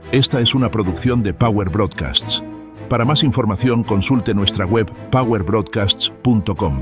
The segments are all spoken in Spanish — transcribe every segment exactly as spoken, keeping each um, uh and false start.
Esta es una producción de Power Broadcasts. Para más información, consulte nuestra web power broadcasts punto com.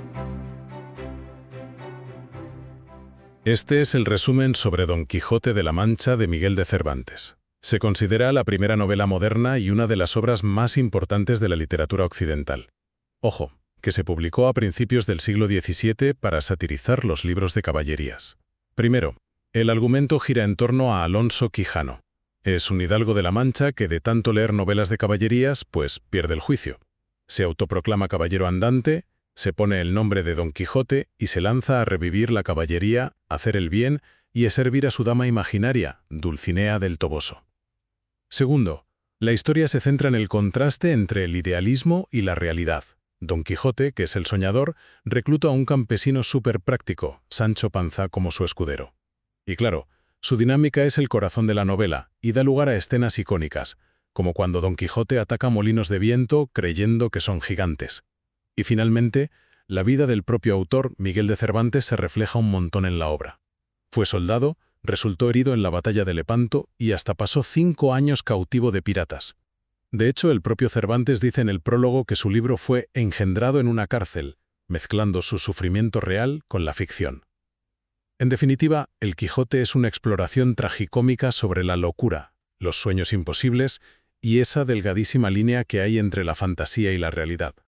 Este es el resumen sobre Don Quijote de la Mancha de Miguel de Cervantes. Se considera la primera novela moderna y una de las obras más importantes de la literatura occidental. Ojo, que se publicó a principios del siglo diecisiete para satirizar los libros de caballerías. Primero, el argumento gira en torno a Alonso Quijano. Es un hidalgo de la Mancha que de tanto leer novelas de caballerías, pues pierde el juicio. Se autoproclama caballero andante, se pone el nombre de Don Quijote y se lanza a revivir la caballería, hacer el bien y a servir a su dama imaginaria, Dulcinea del Toboso. Segundo, la historia se centra en el contraste entre el idealismo y la realidad. Don Quijote, que es el soñador, recluta a un campesino súper práctico, Sancho Panza, como su escudero. Y claro, su dinámica es el corazón de la novela y da lugar a escenas icónicas, como cuando Don Quijote ataca molinos de viento creyendo que son gigantes. Y finalmente, la vida del propio autor, Miguel de Cervantes, se refleja un montón en la obra. Fue soldado, resultó herido en la batalla de Lepanto y hasta pasó cinco años cautivo de piratas. De hecho, el propio Cervantes dice en el prólogo que su libro fue engendrado en una cárcel, mezclando su sufrimiento real con la ficción. En definitiva, El Quijote es una exploración tragicómica sobre la locura, los sueños imposibles y esa delgadísima línea que hay entre la fantasía y la realidad.